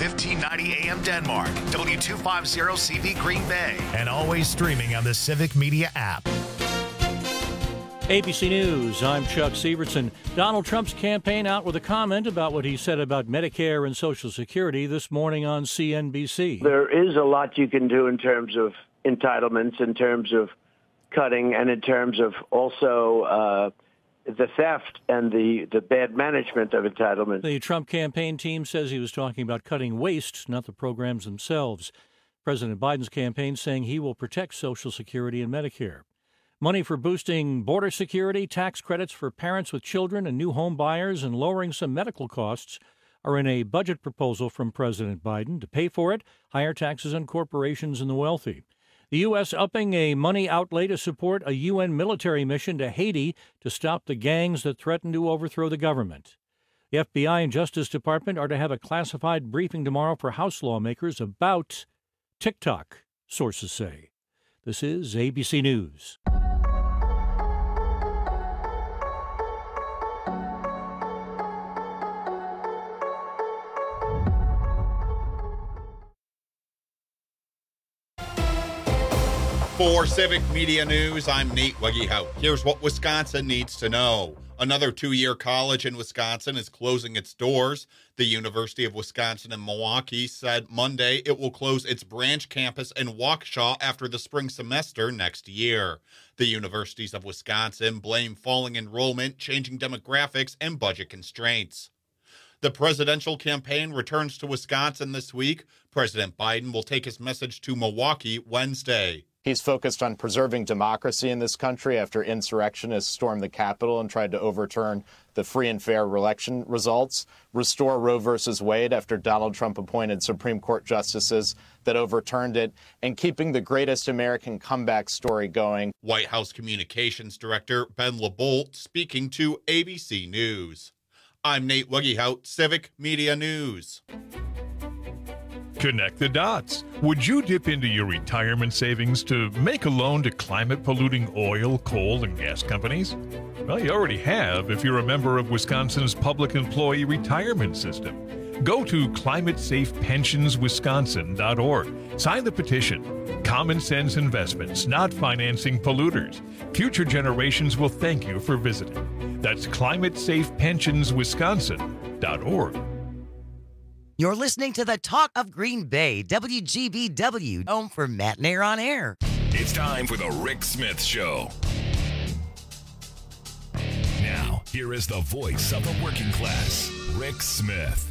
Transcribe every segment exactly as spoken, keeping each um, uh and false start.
fifteen ninety A M Denmark, W two fifty C V Green Bay, and always streaming on the Civic Media app. A B C News, I'm Chuck Severson. Donald Trump's campaign out with a comment about what he said about Medicare and Social Security this morning on C N B C. There is a lot you can do in terms of entitlements, in terms of cutting, and in terms of also uh, the theft and the, the bad management of entitlements. The Trump campaign team says he was talking about cutting waste, not the programs themselves. President Biden's campaign saying he will protect Social Security and Medicare. Money for boosting border security, tax credits for parents with children and new home buyers, and lowering some medical costs are in a budget proposal from President Biden. To pay for it, higher taxes on corporations and the wealthy. The U S upping a money outlay to support a U N military mission to Haiti to stop the gangs that threaten to overthrow the government. The F B I and Justice Department are to have a classified briefing tomorrow for House lawmakers about TikTok, sources say. This is A B C News. For Civic Media News, I'm Nate Weggehout. Here's what Wisconsin needs to know. Another two-year college in Wisconsin is closing its doors. The University of Wisconsin in Milwaukee said Monday it will close its branch campus in Waukesha after the spring semester next year. The universities of Wisconsin blame falling enrollment, changing demographics, and budget constraints. The presidential campaign returns to Wisconsin this week. President Biden will take his message to Milwaukee Wednesday. He's focused on preserving democracy in this country after insurrectionists stormed the Capitol and tried to overturn the free and fair election results, restore Roe versus Wade after Donald Trump appointed Supreme Court justices that overturned it, and keeping the greatest American comeback story going. White House Communications Director Ben LaBolt speaking to A B C News. I'm Nate Weggehout, Civic Media News. Connect the dots. Would you dip into your retirement savings to make a loan to climate-polluting oil, coal, and gas companies? Well, you already have if you're a member of Wisconsin's Public Employee Retirement System. Go to climate safe pensions wisconsin dot org. Sign the petition. Common sense investments, not financing polluters. Future generations will thank you for visiting. That's climate safe pensions wisconsin dot org. You're listening to the Talk of Green Bay, W G B W, home for Matt Nair on Air. It's time for the Rick Smith Show. Now, here is the voice of the working class, Rick Smith.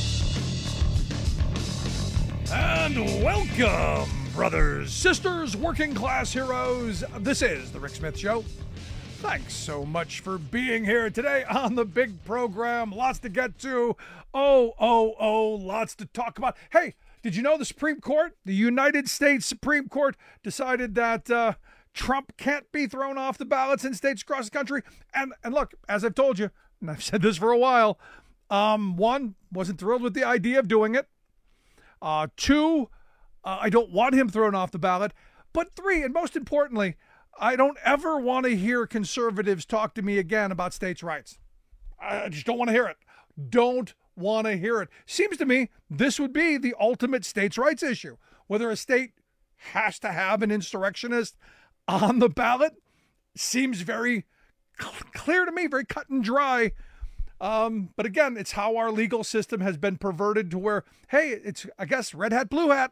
And welcome, brothers, sisters, working class heroes. This is the Rick Smith Show. Thanks so much for being here today on the big program. Lots to get to. Oh, oh, oh, lots to talk about. Hey, did you know the Supreme Court, the United States Supreme Court, decided that uh, Trump can't be thrown off the ballots in states across the country? And and look, as I've told you, and I've said this for a while, um, one, wasn't thrilled with the idea of doing it. Uh, two, uh, I don't want him thrown off the ballot. But three, and most importantly, I don't ever want to hear conservatives talk to me again about states' rights. I just don't want to hear it. Don't want to hear it. Seems to me this would be the ultimate states' rights issue. Whether a state has to have an insurrectionist on the ballot seems very clear to me, very cut and dry. Um, but again, it's how our legal system has been perverted to where, hey, it's, I guess, red hat, blue hat.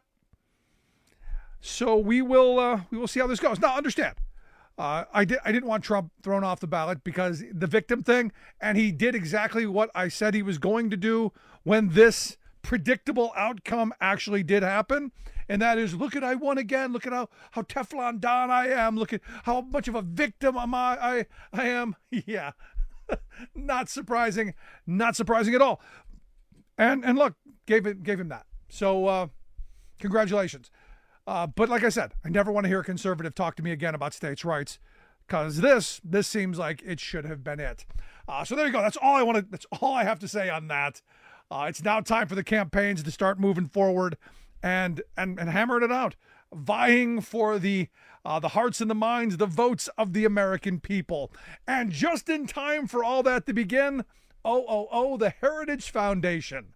So we will uh, we will see how this goes. Now, understand, uh, I, did, I didn't want Trump thrown off the ballot because the victim thing, and he did exactly what I said he was going to do when this predictable outcome actually did happen. And that is, look at, I won again. Look at how, how Teflon Don I am. Look at how much of a victim am I, I, I am. Yeah, not surprising. Not surprising at all. And and look, gave it gave him that. So uh, congratulations. Uh, but like I said, I never want to hear a conservative talk to me again about states' rights, because this this seems like it should have been it. Uh, so there you go. That's all I want to. That's all I have to say on that. Uh, it's now time for the campaigns to start moving forward and and and hammering it out, vying for the uh, the hearts and the minds, the votes of the American people. And just in time for all that to begin, oh oh oh, the Heritage Foundation.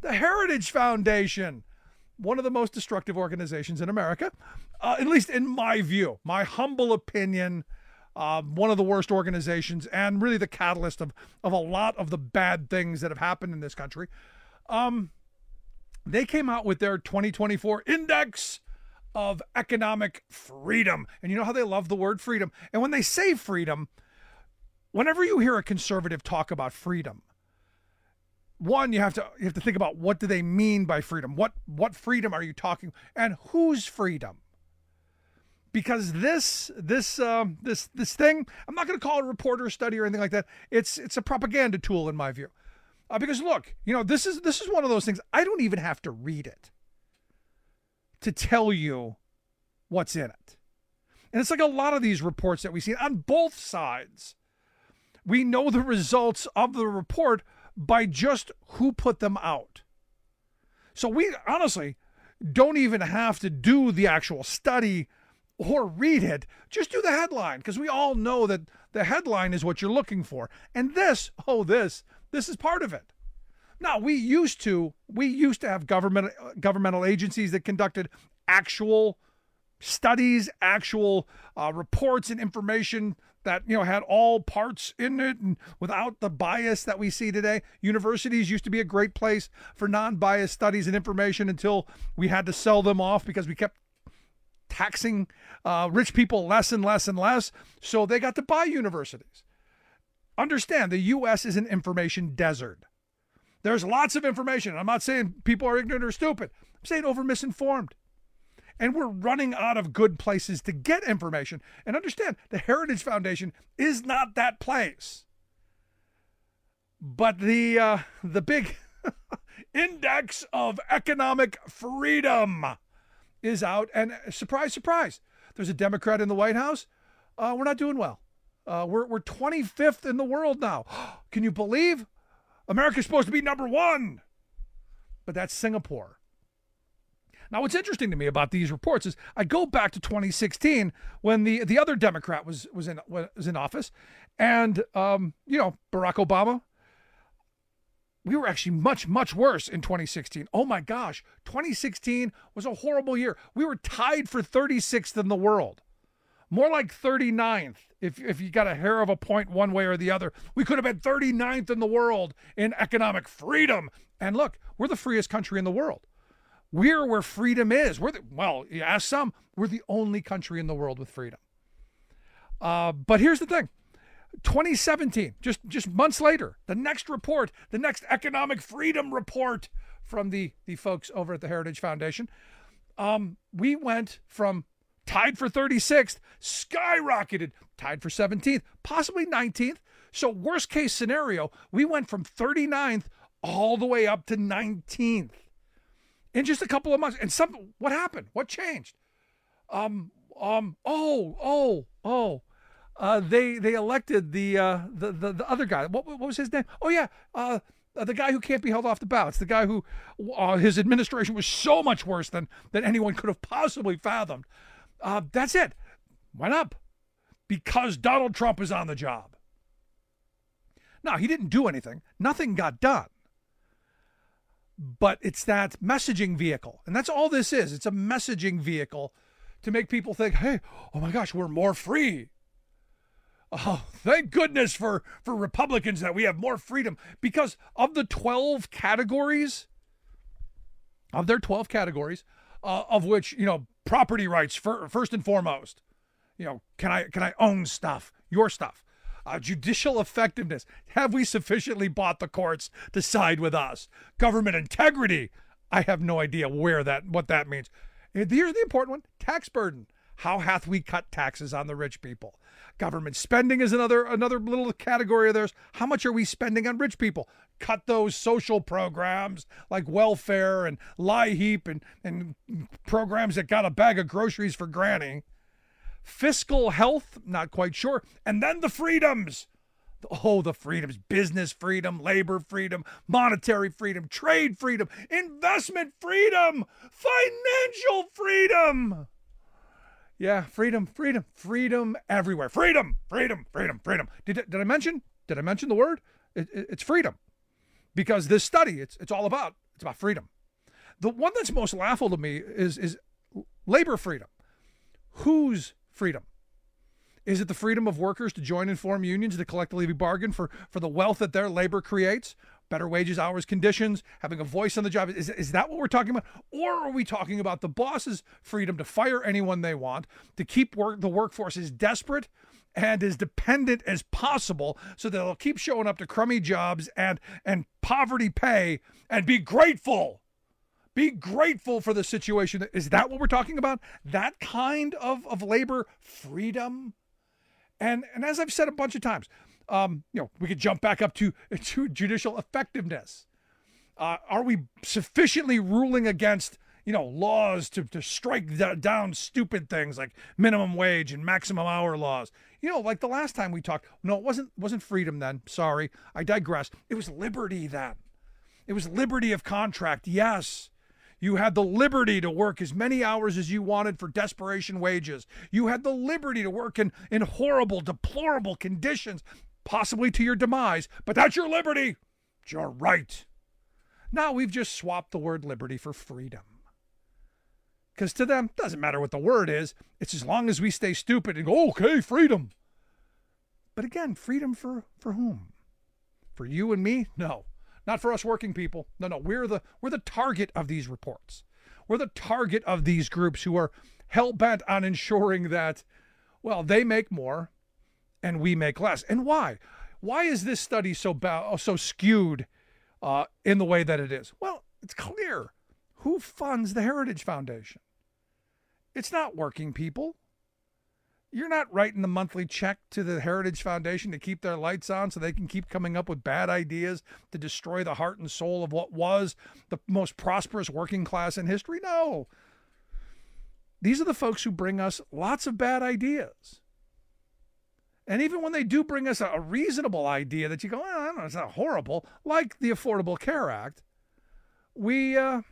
The Heritage Foundation, one of the most destructive organizations in America, uh, at least in my view, my humble opinion, uh, one of the worst organizations and really the catalyst of, of a lot of the bad things that have happened in this country. Um, they came out with their twenty twenty-four Index of Economic Freedom. And you know how they love the word freedom. And when they say freedom, whenever you hear a conservative talk about freedom, one, you have to you have to think about, what do they mean by freedom? What what freedom are you talking, and whose freedom? Because this this um, this this thing, I'm not going to call it a reporter study or anything like that. It's it's a propaganda tool in my view. Uh, because look, you know, this is this is one of those things. I don't even have to read it to tell you what's in it. And it's like a lot of these reports that we see on both sides. We know the results of the report by just who put them out. So we honestly don't even have to do the actual study or read it. Just do the headline, because we all know that the headline is what you're looking for. And this, oh, this, this is part of it. Now, we used to, we used to have government, governmental agencies that conducted actual studies, actual uh, reports and information that, you know, had all parts in it and without the bias that we see today. Universities used to be a great place for non-biased studies and information until we had to sell them off because we kept taxing uh, rich people less and less and less. So they got to buy universities. Understand, the U S is an information desert. There's lots of information. I'm not saying people are ignorant or stupid. I'm saying over misinformed. And we're running out of good places to get information. And understand, the Heritage Foundation is not that place. But the uh, the big Index of Economic Freedom is out. And surprise, surprise, there's a Democrat in the White House. Uh, we're not doing well. Uh, we're, we're twenty-fifth in the world now. Can you believe? America's supposed to be number one. But that's Singapore. Now, what's interesting to me about these reports is I go back to twenty sixteen when the, the other Democrat was was in was in office, and um, you know, Barack Obama. We were actually much much worse in twenty sixteen. Oh my gosh, twenty sixteen was a horrible year. We were tied for thirty-sixth in the world, more like thirty-ninth. If if you got a hair of a point one way or the other, we could have been thirty-ninth in the world in economic freedom. And look, we're the freest country in the world. We're where freedom is. We're the, well, you ask some, we're the only country in the world with freedom. Uh, but here's the thing. twenty seventeen, just, just months later, the next report, the next economic freedom report from the, the folks over at the Heritage Foundation, um, we went from tied for thirty-sixth, skyrocketed, tied for seventeenth, possibly nineteenth. So worst case scenario, we went from thirty-ninth all the way up to nineteenth. In just a couple of months. And some, what happened? What changed? Um, um, oh, oh, oh, uh, they, they elected the, uh, the, the, the other guy. What, what was his name? Oh yeah. Uh, the guy who can't be held off the ballots, the guy who, uh, his administration was so much worse than, than anyone could have possibly fathomed. Uh, that's it. Went up because Donald Trump is on the job. Now, he didn't do anything. Nothing got done. But it's that messaging vehicle. And that's all this is. It's a messaging vehicle to make people think, hey, oh my gosh, we're more free. Oh, thank goodness for, for Republicans that we have more freedom. Because of the twelve categories, of their twelve categories, uh, of which, you know, property rights for, first and foremost. You know, can I can I own stuff, your stuff? Uh, judicial effectiveness. Have we sufficiently bought the courts to side with us? Government integrity. I have no idea where that, what that means. And here's the important one. Tax burden. How hath we cut taxes on the rich people? Government spending is another, another little category of theirs. How much are we spending on rich people? Cut those social programs like welfare and LIHEAP and, and programs that got a bag of groceries for granny. Fiscal health, not quite sure. And then the freedoms. Oh, the freedoms. Business freedom, labor freedom, monetary freedom, trade freedom, investment freedom, financial freedom. Yeah, freedom, freedom, freedom everywhere. Freedom, freedom, freedom, freedom. Did, did I mention? Did I mention the word? It, it, it's freedom. Because this study, it's it's all about It's about freedom. The one that's most laughable to me is, is labor freedom. Whose freedom? Is it the freedom of workers to join and form unions to collectively bargain for, for the wealth that their labor creates? Better wages, hours, conditions, having a voice on the job. Is, is that what we're talking about? Or are we talking about the boss's freedom to fire anyone they want, to keep work, the workforce as desperate and as dependent as possible so that they'll keep showing up to crummy jobs and, and poverty pay and be grateful? Be grateful for the situation. Is that what we're talking about? That kind of, of labor freedom? And and as I've said a bunch of times, um, you know, we could jump back up to, to judicial effectiveness. Uh, are we sufficiently ruling against, you know, laws to, to strike down stupid things like minimum wage and maximum hour laws? You know, like the last time we talked, no, it wasn't wasn't freedom then. Sorry, I digress. It was liberty then. It was liberty of contract. Yes. You had the liberty to work as many hours as you wanted for desperation wages. You had the liberty to work in, in horrible, deplorable conditions, possibly to your demise, but that's your liberty. It's your right. Now we've just swapped the word liberty for freedom. Because to them, it doesn't matter what the word is. It's as long as we stay stupid and go, okay, freedom. But again, freedom for, for whom? For you and me? No. Not for us working people. No, no, we're the we're the target of these reports. We're the target of these groups who are hell-bent on ensuring that, well, they make more and we make less. And why? Why is this study so ba- so skewed uh, in the way that it is? Well, it's clear. Who funds the Heritage Foundation? It's not working people. You're not writing the monthly check to the Heritage Foundation to keep their lights on so they can keep coming up with bad ideas to destroy the heart and soul of what was the most prosperous working class in history. No. These are the folks who bring us lots of bad ideas. And even when they do bring us a, a reasonable idea that you go, oh, I don't know, it's not horrible, like the Affordable Care Act, we... Uh,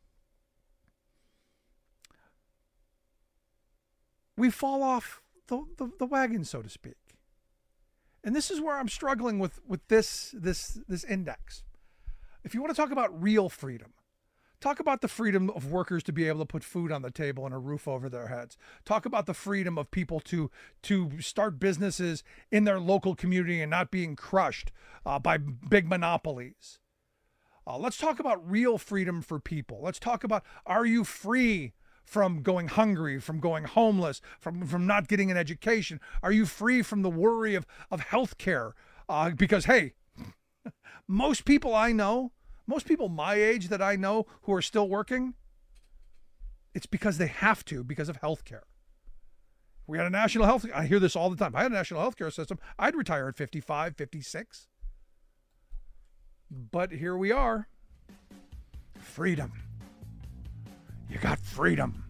we fall off The, the, the wagon, so to speak. And this is where I'm struggling with, with this, this, this index. If you want to talk about real freedom, talk about the freedom of workers to be able to put food on the table and a roof over their heads. Talk about the freedom of people to, to start businesses in their local community and not being crushed uh, by big monopolies. Uh, let's talk about real freedom for people. Let's talk about, are you free from going hungry, from going homeless, from, from not getting an education? Are you free from the worry of, of health care? Uh, because, hey, most people I know, most people my age that I know who are still working, it's because they have to because of health care. We had a national health, I hear this all the time. If I had a national health care system, I'd retire at fifty-five, fifty-six. But here we are. Freedom. You got freedom.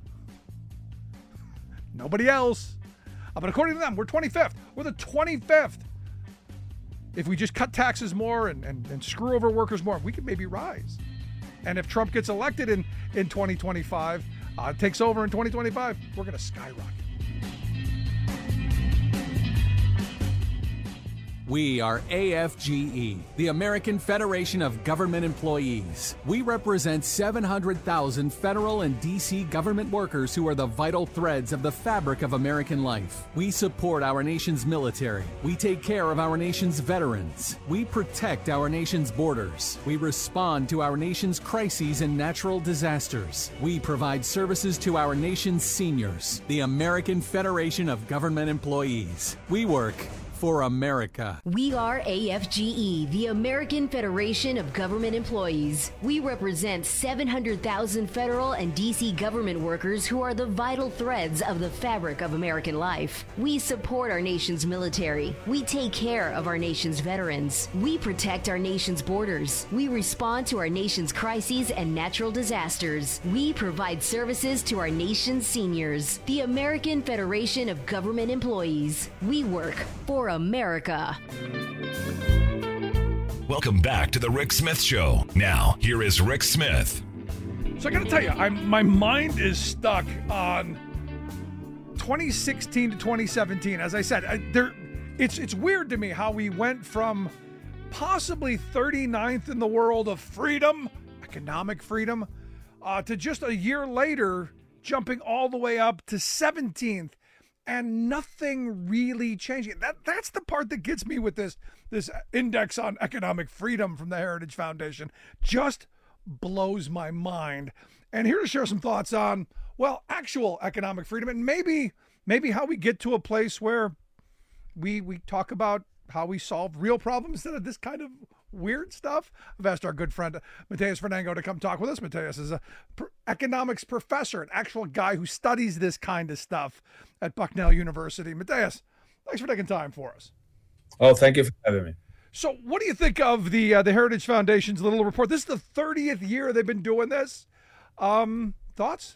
Nobody else. Uh, but according to them, we're twenty-fifth. We're the twenty-fifth. If we just cut taxes more and, and, and screw over workers more, we could maybe rise. And if Trump gets elected in, in twenty twenty-five, uh, takes over in twenty twenty-five, we're going to skyrocket. We are A F G E, the American Federation of Government Employees. We represent seven hundred thousand federal and D C government workers who are the vital threads of the fabric of American life. We support our nation's military. We take care of our nation's veterans. We protect our nation's borders. We respond to our nation's crises and natural disasters. We provide services to our nation's seniors. The American Federation of Government Employees. We work for America. We are A F G E, the American Federation of Government Employees. We represent seven hundred thousand federal and D C government workers who are the vital threads of the fabric of American life. We support our nation's military. We take care of our nation's veterans. We protect our nation's borders. We respond to our nation's crises and natural disasters. We provide services to our nation's seniors. The American Federation of Government Employees. We work for America. Welcome back to the Rick Smith Show. Now, here is Rick Smith. So I got to tell you, I'm, my mind is stuck on twenty sixteen to twenty seventeen. As I said, I, there, it's it's weird to me how we went from possibly thirty-ninth in the world of freedom. I economic freedom, uh, to just a year later jumping all the way up to seventeenth and nothing really changing. That that's the part that gets me with this this index on economic freedom from the Heritage Foundation. Just blows my mind. And here to share some thoughts on, well, actual economic freedom and maybe maybe how we get to a place where we we talk about how we solve real problems instead of this kind of weird stuff. I've asked our good friend Mateus Fernango to come talk with us. Mateus is a pr- economics professor, an actual guy who studies this kind of stuff at Bucknell University. Mateus, thanks for taking time for us. Oh, thank you for having me. So what do you think of the uh, the Heritage Foundation's little report? This is the thirtieth year they've been doing this. Um, thoughts?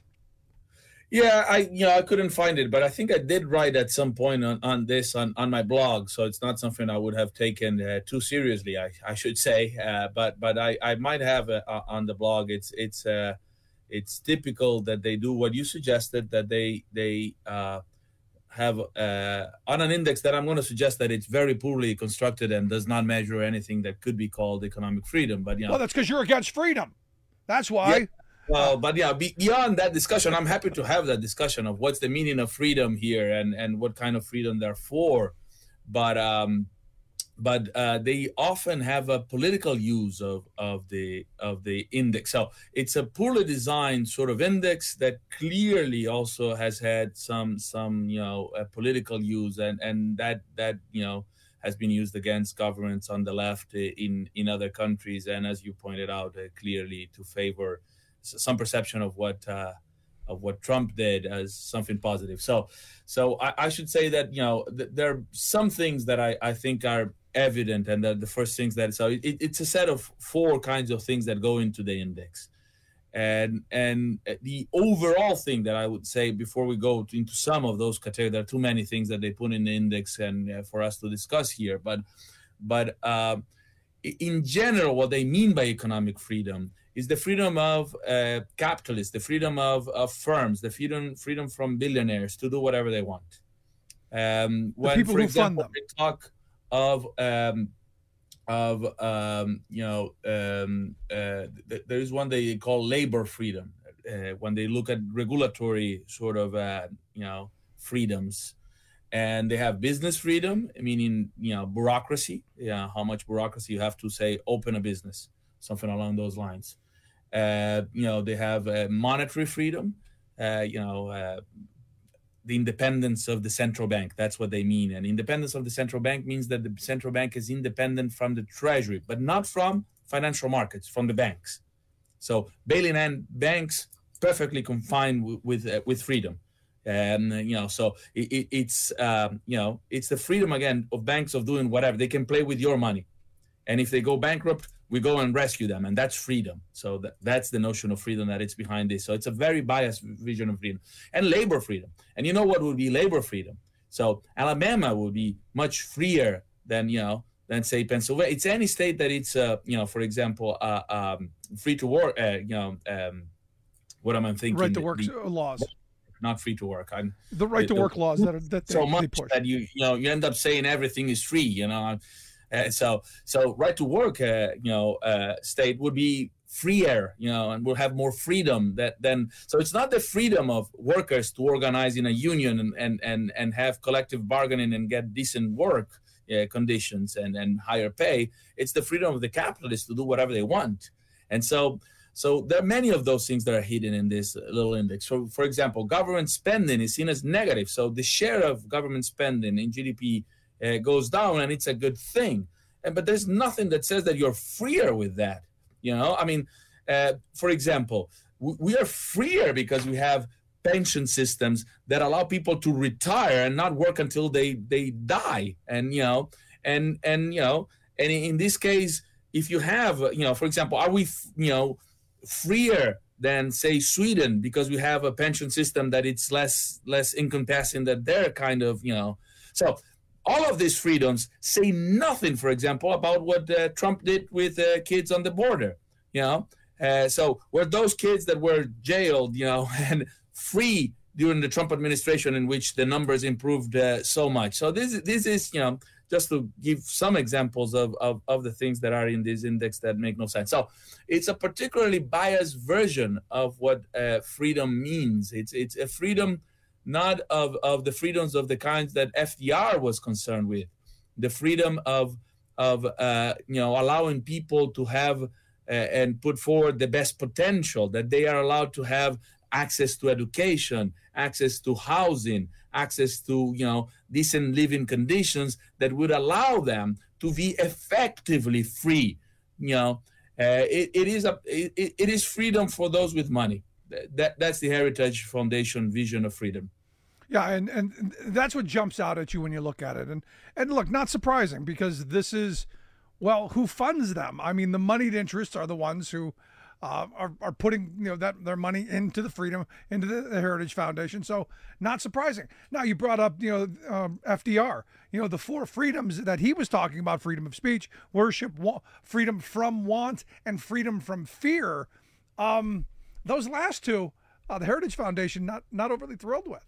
Yeah, I you know I couldn't find it, but I think I did write at some point on, on this on, on my blog, so it's not something I would have taken uh, too seriously, I, I should say. Uh, but but I, I might have uh, on the blog. It's it's uh, it's typical that they do what you suggested, that they they uh, have uh, on an index that I'm going to suggest that it's very poorly constructed and does not measure anything that could be called economic freedom. But you know, well, that's because you're against freedom. That's why. Yeah. Well, but yeah, beyond that discussion, I'm happy to have that discussion of what's the meaning of freedom here and, and what kind of freedom they're for. But um, but uh, they often have a political use of, of the of the index. So it's a poorly designed sort of index that clearly also has had some some you know uh, political use, and, and that that you know has been used against governments on the left in in other countries, and as you pointed out, uh, clearly to favor some perception of what uh, of what Trump did as something positive. So, so I, I should say that you know th- there are some things that I, I think are evident, and that the first things that so it, it's a set of four kinds of things that go into the index, and and the overall thing that I would say before we go to, into some of those categories, there are too many things that they put in the index and uh, for us to discuss here, but but uh, in general, what they mean by economic freedom is the freedom of uh, capitalists, the freedom of, of firms, the freedom freedom from billionaires to do whatever they want. Um, when, people for who example, fund them. they talk of um, of um, you know, um, uh, th- there is one they call labor freedom. Uh, when they look at regulatory sort of uh, you know freedoms, and they have business freedom, meaning you know bureaucracy, yeah, how much bureaucracy you have to say open a business, something along those lines. Uh, you know, they have uh, monetary freedom, uh, you know, uh, the independence of the central bank. That's what they mean. And independence of the central bank means that the central bank is independent from the treasury, but not from financial markets, from the banks. So bailing in banks perfectly confined w- with uh, with freedom. And, you know, so it, it, it's, um, you know, it's the freedom, again, of banks of doing whatever. They can play with your money. And if they go bankrupt, we go and rescue them, and that's freedom. So that, that's the notion of freedom that it's behind this. So it's a very biased vision of freedom. And labor freedom. And you know what would be labor freedom? So Alabama would be much freer than, you know, than say Pennsylvania. It's any state that it's, uh, you know, for example, uh, um, free to work, uh, you know, um, what am I thinking? Right to work the, laws. Not free to work. I'm the right to the, work laws that are that they, so much they push. that you you know you end up saying everything is free. You know. Uh, so, so right to work, uh, you know, uh, state would be freer, you know, and will have more freedom. That then, so it's not the freedom of workers to organize in a union and and and, and have collective bargaining and get decent work uh, conditions and and higher pay. It's the freedom of the capitalists to do whatever they want. And so, so there are many of those things that are hidden in this little index. So, for example, government spending is seen as negative. So the share of government spending in G D P Uh, goes down, and it's a good thing. And but there's nothing that says that you're freer with that. You know, I mean, uh, for example, w- we are freer because we have pension systems that allow people to retire and not work until they they die. And you know, and and you know, and in this case, if you have, you know, for example, are we, you know, freer than say Sweden because we have a pension system that it's less less encompassing that they're kind of, you know, so. All of these freedoms say nothing, for example, about what uh, Trump did with uh, kids on the border, you know. Uh, so were those kids that were jailed, you know, and free during the Trump administration in which the numbers improved uh, so much. So this, this is, you know, just to give some examples of, of, of the things that are in this index that make no sense. So it's a particularly biased version of what uh, freedom means. It's it's a freedom not of, of the freedoms of the kinds that F D R was concerned with, the freedom of of uh, you know allowing people to have uh, and put forward the best potential, that they are allowed to have access to education, access to housing, access to you know decent living conditions that would allow them to be effectively free. You know, uh, it, it is a it, it is freedom for those with money. That that's the Heritage Foundation vision of freedom. Yeah, and, and that's what jumps out at you when you look at it. And and look, not surprising, because this is, well, who funds them? I mean, the moneyed interests are the ones who uh, are, are putting, you know, that their money into the freedom, into the, the Heritage Foundation. So not surprising. Now, you brought up, you know, um, F D R, you know, the four freedoms that he was talking about: freedom of speech, worship, wa- freedom from want, and freedom from fear. Um, those last two, uh, the Heritage Foundation, not not overly thrilled with.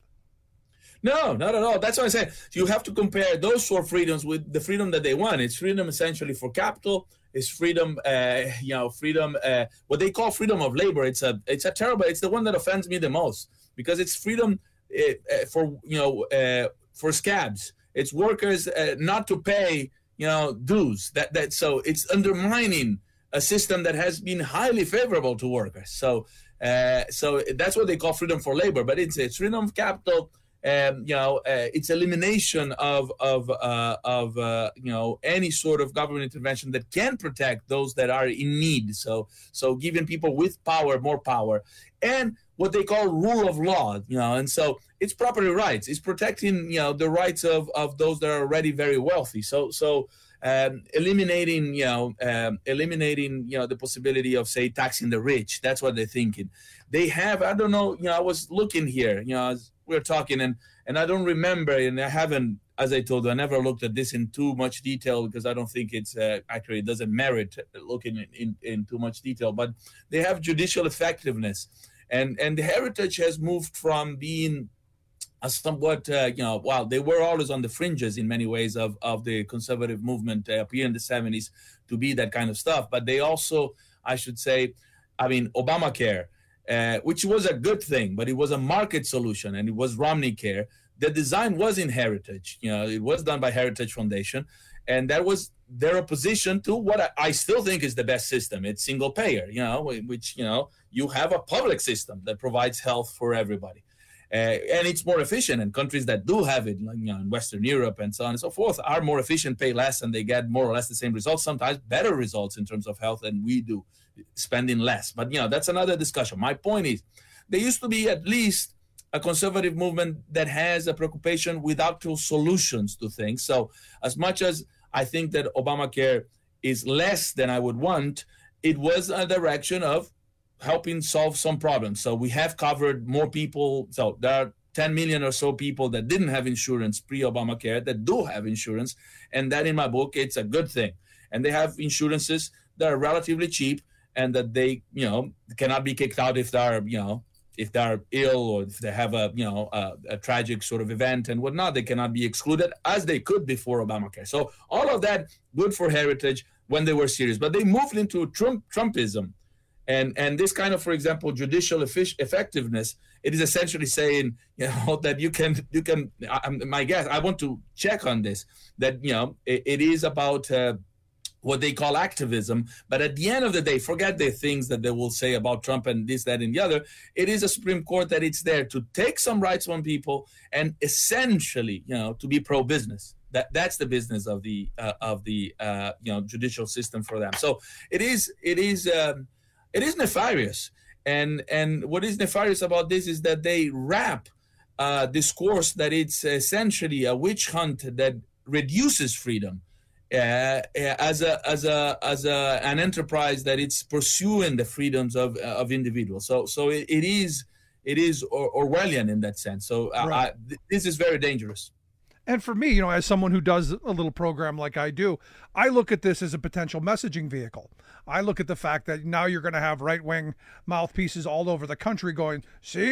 No, not at all. That's why I say you have to compare those four freedoms with the freedom that they want. It's freedom essentially for capital. It's freedom, uh, you know, freedom, uh, what they call freedom of labor. It's a, it's a terrible. It's the one that offends me the most, because it's freedom uh, for, you know, uh, for scabs. It's workers uh, not to pay, you know, dues. That that so it's undermining a system that has been highly favorable to workers. So, uh, so that's what they call freedom for labor. But it's it's freedom of capital. Um, you know, uh, it's elimination of of uh, of uh, you know any sort of government intervention that can protect those that are in need. So so giving people with power more power, and what they call rule of law. You know, and so it's property rights. It's protecting you know the rights of, of those that are already very wealthy. So so um, eliminating you know um, eliminating you know the possibility of, say, taxing the rich. That's what they're thinking. They have, I don't know. You know, I was looking here. You know. As, we were talking, and and I don't remember, and I haven't, as I told you, I never looked at this in too much detail, because I don't think it's uh, actually, it doesn't merit looking in, in, in too much detail. But they have judicial effectiveness, and and the Heritage has moved from being a somewhat, uh, you know, well, they were always on the fringes in many ways of of the conservative movement uh, up here in the seventies to be that kind of stuff. But they also, I should say, I mean, Obamacare. Uh, which was a good thing, but it was a market solution, and it was Romney Care. The design was in Heritage. You know, it was done by Heritage Foundation, and that was their opposition to what I, I still think is the best system. It's single payer, you know, which, you know, you have a public system that provides health for everybody. Uh, and it's more efficient, and countries that do have it, like, you know, in Western Europe and so on and so forth, are more efficient, pay less, and they get more or less the same results, sometimes better results in terms of health than we do, spending less. But, you know, that's another discussion. My point is, there used to be at least a conservative movement that has a preoccupation with actual solutions to things. So as much as I think that Obamacare is less than I would want, it was a direction of helping solve some problems. So we have covered more people. So there are ten million or so people that didn't have insurance pre-Obamacare that do have insurance. And that, in my book, it's a good thing. And they have insurances that are relatively cheap, and that they, you know, cannot be kicked out if they're, you know, if they're ill, or if they have a, you know, a, a tragic sort of event and whatnot. They cannot be excluded, as they could before Obamacare. So all of that, good for Heritage when they were serious. But they moved into Trump, Trumpism. And and this kind of, for example, judicial effic- effectiveness, it is essentially saying, you know, that you can, you can, I, my guess, I want to check on this, that, you know, it, it is about uh, what they call activism. But at the end of the day, forget the things that they will say about Trump and this, that, and the other. It is a Supreme Court that it's there to take some rights from people and essentially, you know, to be pro-business. That that's the business of the uh, of the uh, you know judicial system for them. So it is it is. Um, It is nefarious, and and what is nefarious about this is that they wrap uh, discourse that it's essentially a witch hunt that reduces freedom uh, as a as a as a an enterprise that it's pursuing the freedoms of of individuals. So so it, it is it is or, Orwellian in that sense. So right. I, I, this is very dangerous. And for me, you know, as someone who does a little program like I do, I look at this as a potential messaging vehicle. I look at the fact that now you're going to have right-wing mouthpieces all over the country going, see,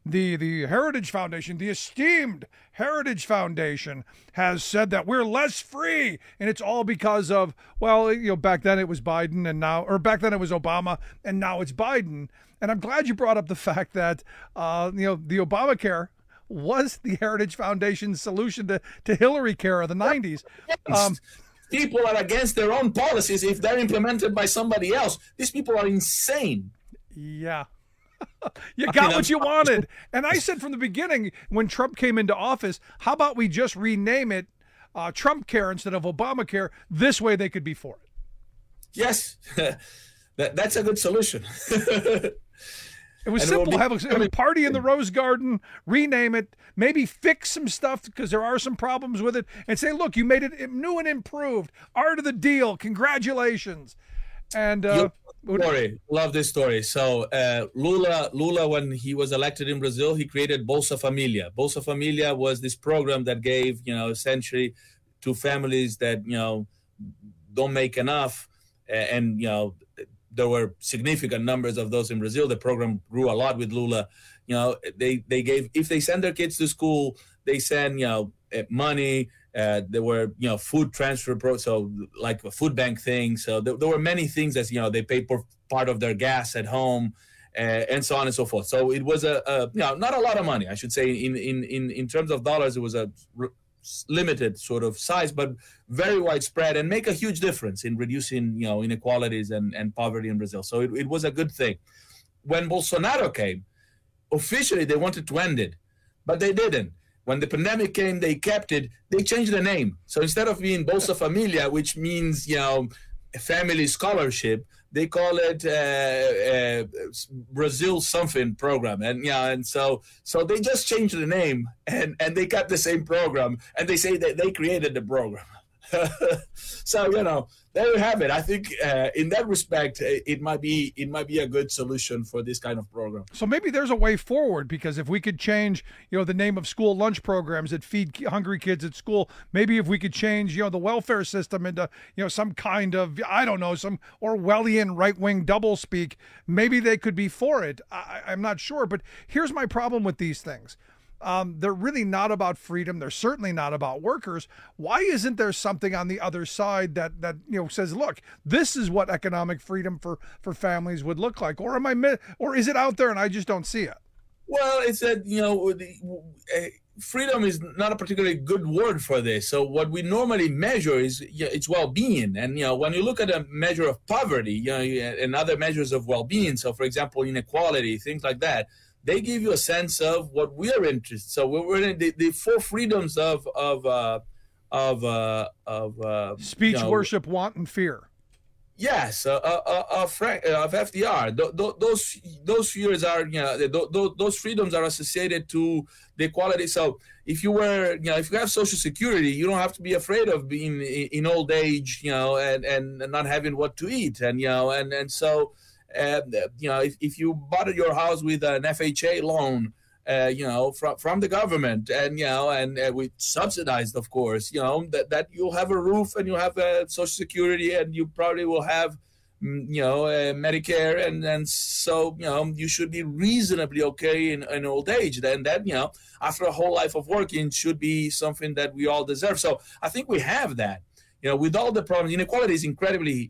the the Heritage Foundation, the esteemed Heritage Foundation, has said that we're less free, and it's all because of, well, you know, back then it was Biden, and now, or back then it was Obama, and now it's Biden. And I'm glad you brought up the fact that, uh, you know, the Obamacare was the Heritage Foundation's solution to, to Hillary Care of the nineties. Um, people are against their own policies if they're implemented by somebody else. These people are insane. Yeah. You got I mean, what you wanted. And I said from the beginning, when Trump came into office, how about we just rename it uh, Trump Care instead of Obamacare? This way they could be for it. Yes. that, that's a good solution. It was and simple. It have, a, have a party in the Rose Garden, rename it, maybe fix some stuff because there are some problems with it, and say, look, you made it new and improved. Art of the deal. Congratulations. And uh, story. Love this story. So uh, Lula, Lula, when he was elected in Brazil, he created Bolsa Familia. Bolsa Familia was this program that gave, you know, essentially to families that, you know, don't make enough, and, you know, there were significant numbers of those in Brazil. The program grew a lot with Lula. You know, they, they gave, if they send their kids to school, they send, you know, money. Uh, there were, you know, food transfer, pro, so like a food bank thing. So there, there were many things that, you know, they paid for part of their gas at home, uh, and so on and so forth. So it was a, a, you know, not a lot of money, I should say. In, in, in, in terms of dollars, it was a limited sort of size, but very widespread, and make a huge difference in reducing, you know, inequalities and, and poverty in Brazil. So it, it was a good thing. When Bolsonaro came, officially they wanted to end it, but they didn't. When the pandemic came, they kept it. They changed the name. So instead of being Bolsa Familia, which means, you know, family scholarship, they call it uh, uh, Brazil something program, and yeah, and so so they just changed the name, and and they kept the same program, and they say that they created the program. So, you know, there you have it. I think uh, in that respect, it might be it might be a good solution for this kind of program. So maybe there's a way forward, because if we could change, you know, the name of school lunch programs that feed hungry kids at school, maybe if we could change, you know, the welfare system into, you know, some kind of, I don't know, some Orwellian right-wing doublespeak, maybe they could be for it. I, I'm not sure, but here's my problem with these things. Um, they're really not about freedom. They're certainly not about workers. Why isn't there something on the other side that, that you know, says, look, this is what economic freedom for, for families would look like? Or am I, or is it out there and I just don't see it? Well, it's that, you know, the, uh, freedom is not a particularly good word for this. So what we normally measure is, you know, it's well-being. And, you know, when you look at a measure of poverty, you know, and other measures of well-being, so for example, inequality, things like that, they give you a sense of what we are interested. So we're in the, the four freedoms of of uh, of uh, of uh, speech, you know, worship, want, and fear. Yes, uh, uh, uh, Frank, uh, of F D R. Th- th- those those fears are, you know, th- th- those freedoms are associated to the equality. So if you were, you know, if you have Social Security, you don't have to be afraid of being in, in old age, you know, and, and not having what to eat, and you know, and and so. Uh, you know, if, if you bought your house with an F H A loan, uh, you know, from from the government, and you know, and uh, we subsidized, of course, you know, that, that you'll have a roof and you'll have a Social Security, and you probably will have, you know, uh, Medicare, and and so, you know, you should be reasonably okay in, in old age. Then that, you know, after a whole life of working, should be something that we all deserve. So I think we have that. You know, with all the problems, inequality is incredibly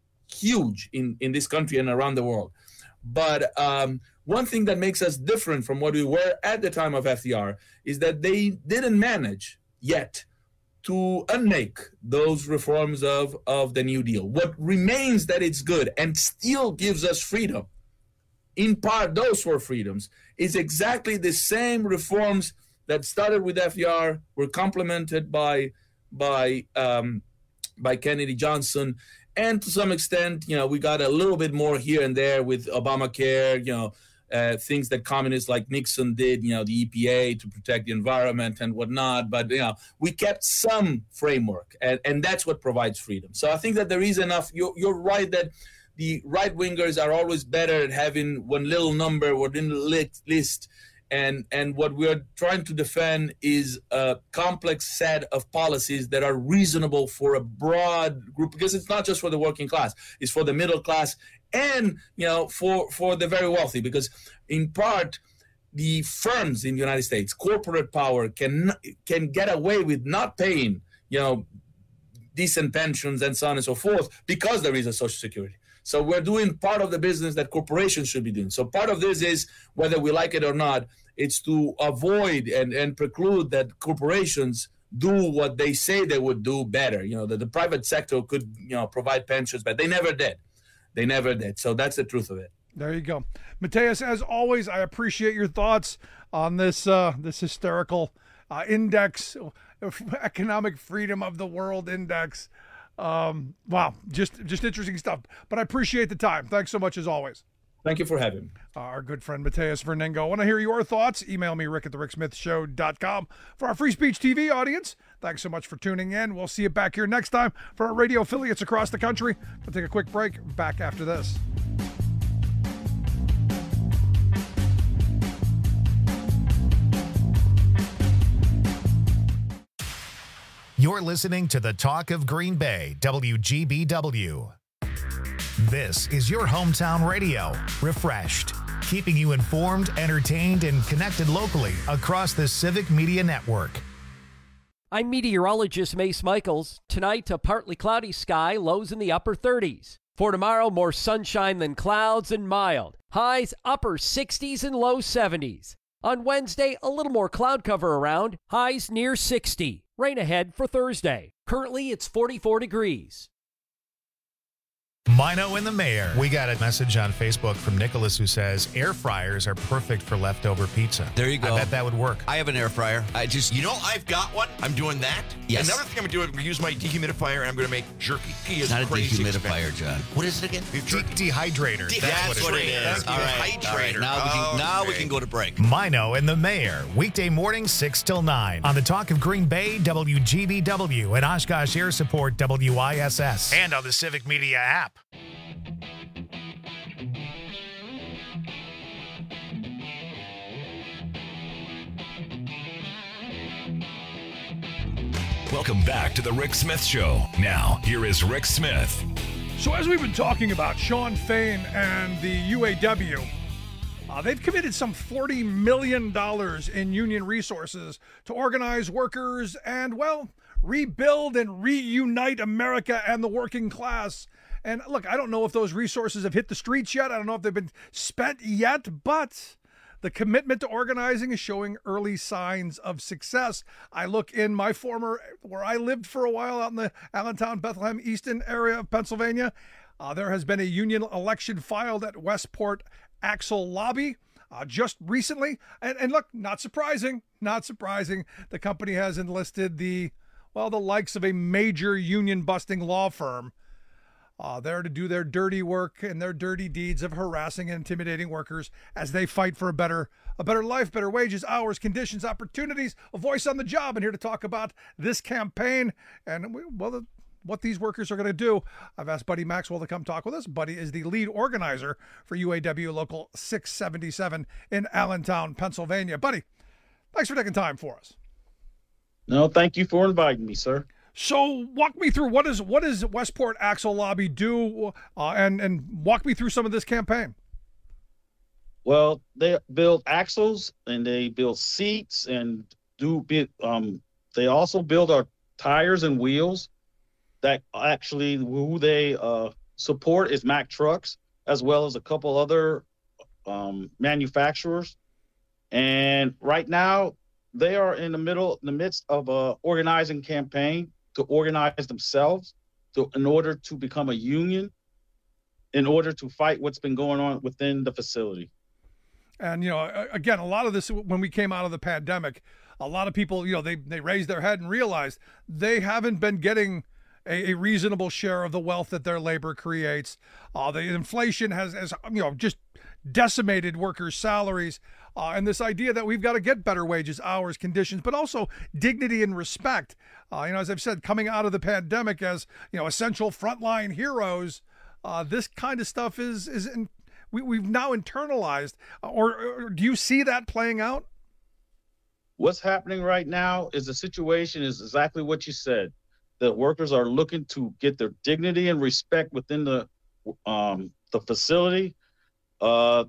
huge in, in this country and around the world. But um, one thing that makes us different from what we were at the time of F D R is that they didn't manage yet to unmake those reforms of, of the New Deal. What remains that it's good and still gives us freedom, in part those four freedoms, is exactly the same reforms that started with F D R, were complemented by, by, um, by Kennedy Johnson. And to some extent, you know, we got a little bit more here and there with Obamacare, you know, uh, things that communists like Nixon did, you know, the E P A to protect the environment and whatnot. But, you know, we kept some framework, and, and that's what provides freedom. So I think that there is enough. You're, you're right that the right-wingers are always better at having one little number within the list. And and what we're trying to defend is a complex set of policies that are reasonable for a broad group, because it's not just for the working class, it's for the middle class and, you know, for, for the very wealthy. Because in part, the firms in the United States, corporate power, can can get away with not paying, you know, decent pensions and so on and so forth because there is a Social Security. So we're doing part of the business that corporations should be doing. So part of this is, whether we like it or not, it's to avoid and, and preclude that corporations do what they say they would do better. You know, that the private sector could, you know, provide pensions, but they never did. They never did. So that's the truth of it. There you go. Mateus, as always, I appreciate your thoughts on this uh, this hysterical uh, index, Economic Freedom of the World Index. Um, wow, just just interesting stuff. But I appreciate the time. Thanks so much, as always. Thank you for having me. Our good friend Mateus Verningo. I want to hear your thoughts. Email me, rick at the rick smith show dot com. For our Free Speech T V audience, thanks so much for tuning in. We'll see you back here next time for our radio affiliates across the country. We'll take a quick break. Back after this. You're listening to the Talk of Green Bay, W G B W. This is your hometown radio, refreshed, keeping you informed, entertained, and connected locally across the Civic Media Network. I'm meteorologist Mace Michaels. Tonight, a partly cloudy sky, lows in the upper thirties. For tomorrow, more sunshine than clouds and mild. Highs upper sixties and low seventies. On Wednesday, a little more cloud cover around, highs near sixty. Rain ahead for Thursday. Currently, it's forty-four degrees. Mino and the Mayor. We got a message on Facebook from Nicholas who says air fryers are perfect for leftover pizza. There you go. I bet that would work. I have an air fryer. I just, you know, I've got one. I'm doing that. Yes. Another thing I'm doing, I'm going to use my dehumidifier and I'm going to make jerky. It's not a dehumidifier, John. What is it again? De- dehydrator. De- that's, that's what, what it it is. is. All right. All right. Now, we can, now we can go to break. Mino and the Mayor. Weekday mornings six till nine. On the Talk of Green Bay, W G B W, and Oshkosh Air Support, W I S S. And on the Civic Media app. Welcome back to the Rick Smith Show. Now, here is Rick Smith. So as we've been talking about, Shawn Fain and the U A W, uh, they've committed some forty million dollars in union resources to organize workers and, well, rebuild and reunite America and the working class. And look, I don't know if those resources have hit the streets yet. I don't know if they've been spent yet, but the commitment to organizing is showing early signs of success. I look in my former, where I lived for a while out in the Allentown, Bethlehem, Easton area of Pennsylvania. Uh, there has been a union election filed at Westport Axle Lobby uh, just recently. And, and look, not surprising, not surprising. The company has enlisted the, well, the likes of a major union busting law firm Uh, there to do their dirty work and their dirty deeds of harassing and intimidating workers as they fight for a better a better life, better wages, hours, conditions, opportunities, a voice on the job. And here to talk about this campaign and, well, the, what these workers are going to do, I've asked Buddy Maxwell to come talk with us. Buddy is the lead organizer for U A W Local six seventy-seven in Allentown, Pennsylvania. Buddy, thanks for taking time for us. No, thank you for inviting me, sir. So walk me through what is what does Westport Axle Lobby do, uh, and and walk me through some of this campaign. Well, they build axles and they build seats and do um they also build our tires and wheels. That actually who they uh, support is Mack Trucks, as well as a couple other um, manufacturers. And right now they are in the middle, in the midst of a organizing campaign to organize themselves to, in order to become a union, in order to fight what's been going on within the facility. And, you know, again, a lot of this, when we came out of the pandemic, a lot of people, you know, they, they raised their head and realized they haven't been getting a, a reasonable share of the wealth that their labor creates. Uh, the inflation has, has, you know, just decimated workers' salaries. Uh, and this idea that we've got to get better wages, hours, conditions, but also dignity and respect. Uh, you know, as I've said, coming out of the pandemic as, you know, essential frontline heroes, uh, this kind of stuff is, is in, we, we've now internalized. Or, or do you see that playing out? What's happening right now is the situation is exactly what you said. The workers are looking to get their dignity and respect within the um, the facility. Uh,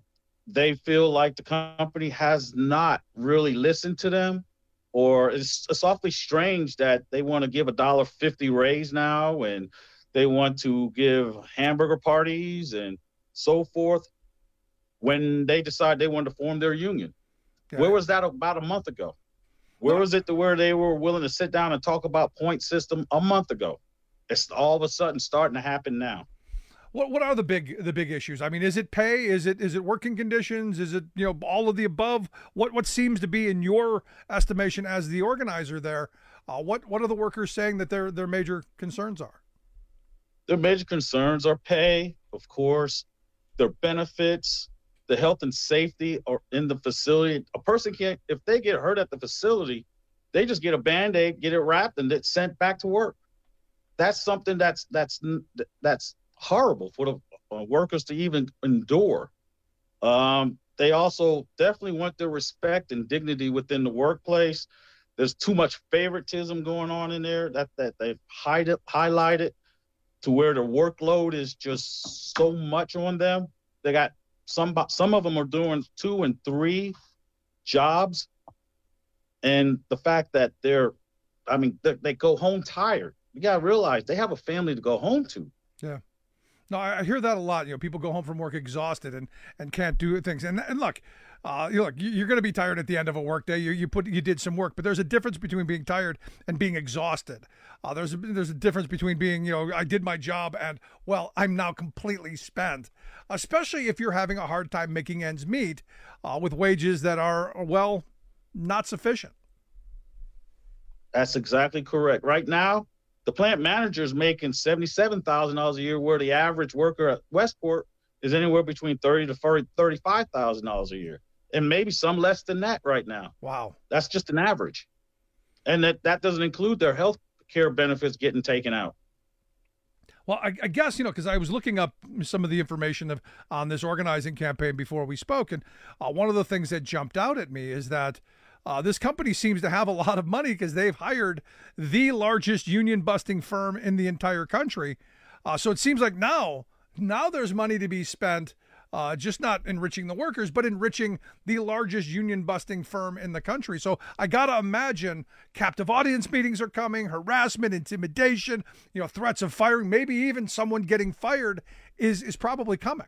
they feel like the company has not really listened to them, or it's, it's awfully strange that they want to give a dollar fifty raise now, and they want to give hamburger parties and so forth when they decide they wanted to form their union. Yeah. Where was that about a month ago? Where was it to where they were willing to sit down and talk about point system a month ago? It's all of a sudden starting to happen now. What what are the big the big issues? I mean, is it pay? Is it is it working conditions? Is it, you know, all of the above? What what seems to be, in your estimation as the organizer there, uh, what what are the workers saying that their their major concerns are? Their major concerns are pay, of course, their benefits, the health and safety or in the facility. A person can't, if they get hurt at the facility, they just get a Band-Aid, get it wrapped, and it's sent back to work. That's something that's that's that's horrible for the uh, workers to even endure. Um, they also definitely want their respect and dignity within the workplace. There's too much favoritism going on in there that that they've hide it, highlighted to where the workload is just so much on them. They got some some of them are doing two and three jobs, and the fact that they're, I mean, they, they go home tired. You gotta realize they have a family to go home to. Yeah. No, I hear that a lot. You know, people go home from work exhausted and, and can't do things. And and look, uh, you look, you're going to be tired at the end of a work day. You you put you did some work, but there's a difference between being tired and being exhausted. Uh, there's a, there's a difference between being, you know, I did my job and, well, I'm now completely spent. Especially if you're having a hard time making ends meet uh, with wages that are, well, not sufficient. That's exactly correct. Right now, the plant manager is making seventy-seven thousand dollars a year, where the average worker at Westport is anywhere between thirty to thirty-five thousand dollars a year, and maybe some less than that right now. Wow. That's just an average. And that, that doesn't include their health care benefits getting taken out. Well, I, I guess, you know, because I was looking up some of the information of, on this organizing campaign before we spoke, and uh, one of the things that jumped out at me is that Uh, this company seems to have a lot of money because they've hired the largest union busting firm in the entire country. Uh, so it seems like now, now there's money to be spent, uh, just not enriching the workers, but enriching the largest union busting firm in the country. So I got to imagine captive audience meetings are coming, harassment, intimidation, you know, threats of firing, maybe even someone getting fired is, is probably coming.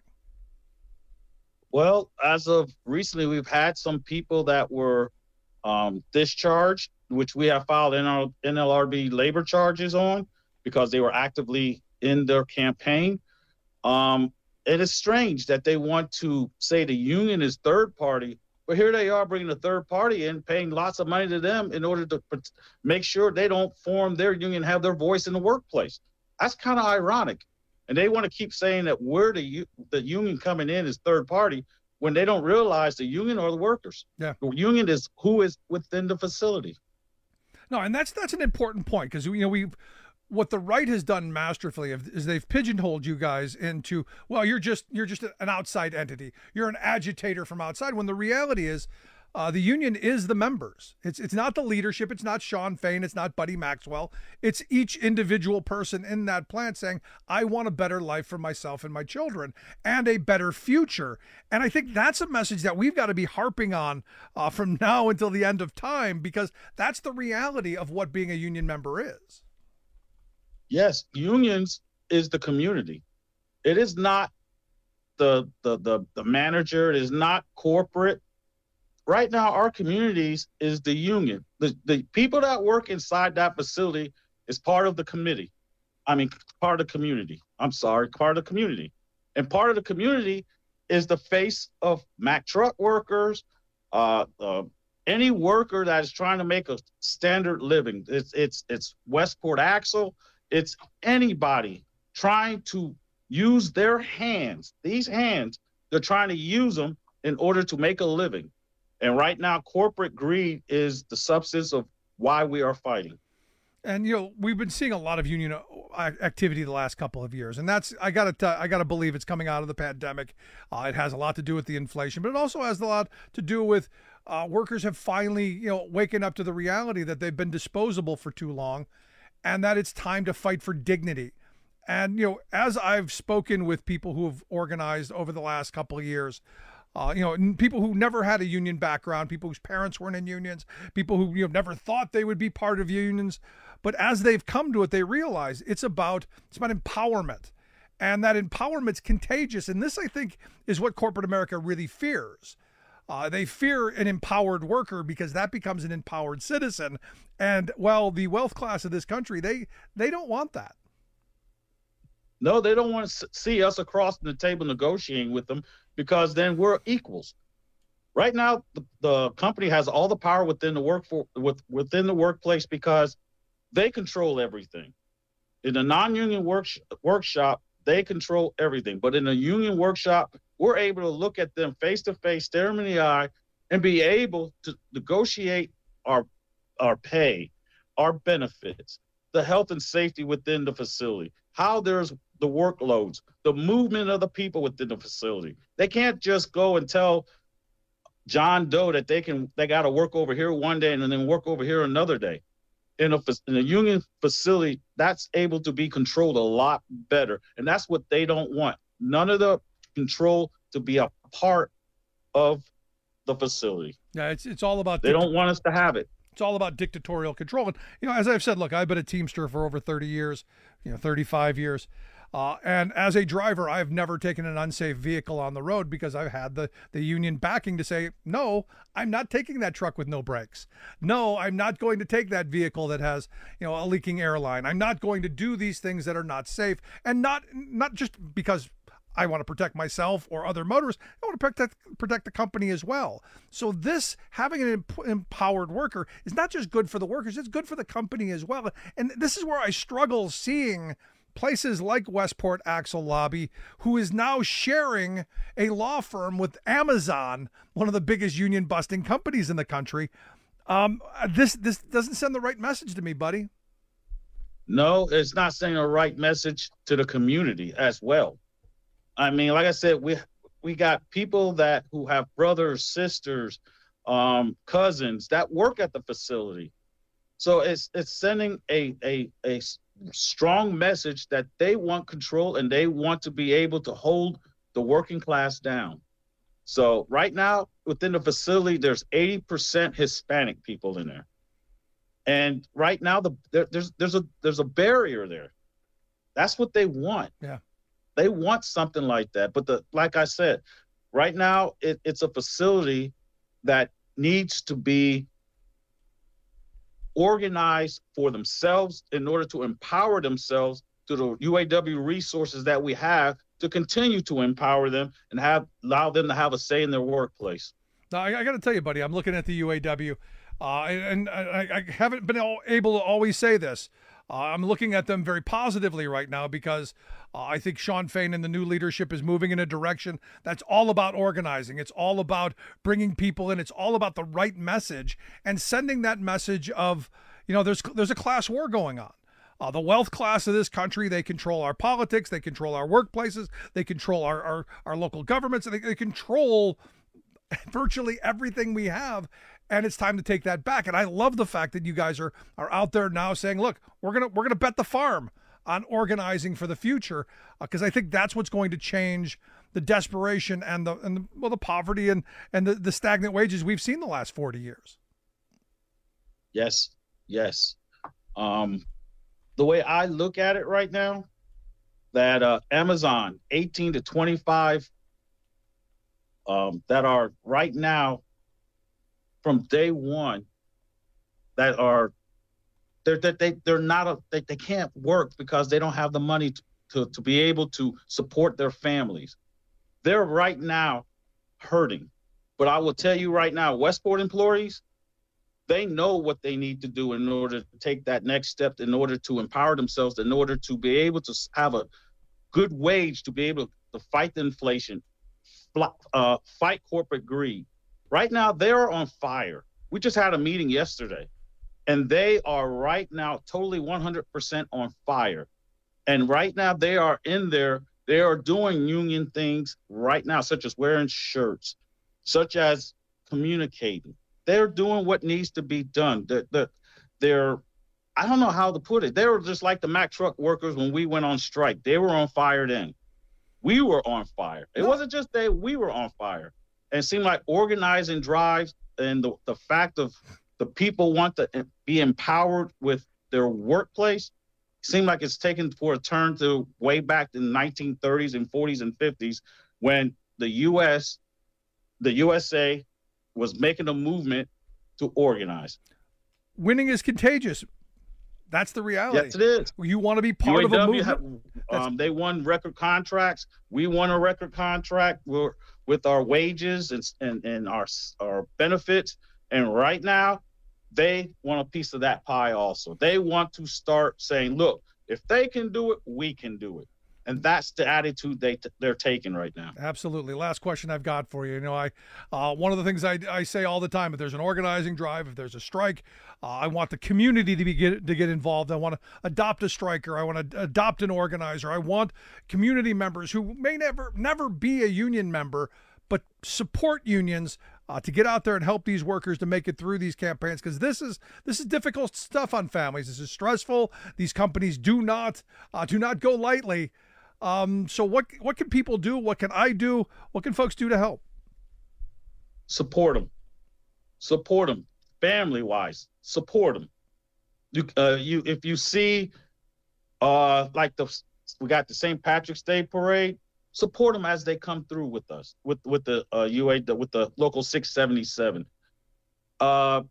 Well, as of recently, we've had some people that were Um, discharged, which we have filed N L R B labor charges on because they were actively in their campaign. Um, it is strange that they want to say the union is third party, but here they are bringing a third party in, paying lots of money to them in order to make sure they don't form their union, have their voice in the workplace. That's kind of ironic. And they want to keep saying that we're the, the union coming in is third party, when they don't realize the union or the workers. Yeah. The union is who is within the facility. No, and that's that's an important point because, you know, we've what the right has done masterfully is they've pigeonholed you guys into, well, you're just you're just an outside entity. You're an agitator from outside, when the reality is uh, the union is the members. It's it's not the leadership. It's not Sean Fain. It's not Buddy Maxwell. It's each individual person in that plant saying, I want a better life for myself and my children and a better future. And I think that's a message that we've got to be harping on uh, from now until the end of time, because that's the reality of what being a union member is. Yes, unions is the community. It is not the the the, the manager. It is not corporate. Right now, our communities is the union. The the people that work inside that facility is part of the committee. I mean, part of the community. I'm sorry, part of the community. And part of the community is the face of Mack truck workers, uh, uh, any worker that is trying to make a standard living. It's it's it's Westport Axle. It's anybody trying to use their hands. These hands, they're trying to use them in order to make a living. And right now, corporate greed is the substance of why we are fighting. And, you know, we've been seeing a lot of union activity the last couple of years. And that's, I got to, I got to believe it's coming out of the pandemic. Uh, it has a lot to do with the inflation, but it also has a lot to do with uh, workers have finally, you know, waken up to the reality that they've been disposable for too long and that it's time to fight for dignity. And, you know, as I've spoken with people who have organized over the last couple of years, Uh, you know, people who never had a union background, people whose parents weren't in unions, people who you know never thought they would be part of unions, but as they've come to it, they realize it's about it's about empowerment, and that empowerment's contagious. And this, I think, is what corporate America really fears. Uh, they fear an empowered worker because that becomes an empowered citizen, and well, the wealth class of this country, they they don't want that. No, they don't want to see us across the table negotiating with them, because then we're equals. Right now, the, the company has all the power within the work for, with, within the workplace because they control everything. In a non-union work, workshop, they control everything. But in a union workshop, we're able to look at them face to face, stare them in the eye, and be able to negotiate our our pay, our benefits, the health and safety within the facility, how there's the workloads, the movement of the people within the facility. They can't just go and tell John Doe that they can they got to work over here one day and then work over here another day. In a in a union facility, that's able to be controlled a lot better, and that's what they don't want. None of the control to be a part of the facility. Yeah, it's it's all about. They don't want us to have it. It's all about dictatorial control. And, you know, as I've said, look, I've been a Teamster for over thirty years, you know, thirty-five years. Uh, and as a driver, I've never taken an unsafe vehicle on the road because I've had the, the union backing to say, no, I'm not taking that truck with no brakes. No, I'm not going to take that vehicle that has, you know, a leaking airline. I'm not going to do these things that are not safe. And not, not just because I want to protect myself or other motorists. I want to protect protect the company as well. So this, having an empowered worker, is not just good for the workers, it's good for the company as well. And this is where I struggle seeing places like Westport Axle Lobby, who is now sharing a law firm with Amazon, one of the biggest union busting companies in the country. Um, this this doesn't send the right message to me, buddy. No, it's not sending the right message to the community as well. I mean, like I said, we we got people that who have brothers, sisters, um, cousins that work at the facility. So it's it's sending a a a strong message that they want control and they want to be able to hold the working class down. So right now within the facility, there's eighty percent Hispanic people in there, and right now the there, there's there's a there's a barrier there. That's what they want. Yeah. They want something like that. But the like I said, right now it, it's a facility that needs to be organized for themselves in order to empower themselves to the U A W resources that we have to continue to empower them and have allow them to have a say in their workplace. Now, I, I got to tell you, buddy, I'm looking at the U A W, uh, and, and I, I haven't been able to always say this. Uh, I'm looking at them very positively right now because uh, I think Shawn Fain and the new leadership is moving in a direction that's all about organizing. It's all about bringing people in. It's all about the right message and sending that message of, you know, there's there's a class war going on. Uh, the wealth class of this country, they control our politics, they control our workplaces, they control our, our, our local governments, they, they control virtually everything we have. And it's time to take that back. And I love the fact that you guys are are out there now saying, look, we're gonna we're gonna bet the farm on organizing for the future, because uh, I think that's what's going to change the desperation and the and the, well the poverty and and the, the stagnant wages we've seen the last forty years. Yes, yes. Um, the way I look at it right now, that uh, Amazon eighteen to twenty-five um, that are right now from day one that are they're that they they're not a they, they can't work because they don't have the money to, to to be able to support their families. They're right now hurting. But I will tell you right now, Westport employees, they know what they need to do in order to take that next step, in order to empower themselves, in order to be able to have a good wage, to be able to fight the inflation, uh, fight corporate greed. Right now, they're on fire. We just had a meeting yesterday, and they are right now totally one hundred percent on fire. And right now, they are in there. They are doing union things right now, such as wearing shirts, such as communicating. They're doing what needs to be done. They're, they're, they're, I don't know how to put it. They were just like the Mack truck workers when we went on strike. They were on fire then. We were on fire. It wasn't just they, we were on fire. And it seemed like organizing drives and the, the fact of the people want to be empowered with their workplace seemed like it's taken for a turn to way back in the nineteen thirties and forties and fifties when the U S, the U S A was making a movement to organize. Winning is contagious. That's the reality. Yes, it is. You want to be part U A W of a movement. Have, um, they won record contracts. We won a record contract with, with our wages and, and, and our, our benefits. And right now, they want a piece of that pie also. They want to start saying, look, if they can do it, we can do it. And that's the attitude they t- they're taking right now. Absolutely. Last question I've got for you. You know, I uh, one of the things I, I say all the time: if there's an organizing drive, if there's a strike, uh, I want the community to be get, to get involved. I want to adopt a striker. I want to adopt an organizer. I want community members who may never never be a union member, but support unions uh, to get out there and help these workers to make it through these campaigns, because this is this is difficult stuff on families. This is stressful. These companies do not uh, do not go lightly. Um, so what what can people do? What can I do? What can folks do to help? Support them. Support them. Family-wise, support them. You, uh, you, if you see, uh, like the we got the Saint Patrick's Day parade, support them as they come through with us, with with the uh, U A, with the local six seventy-seven. Uh,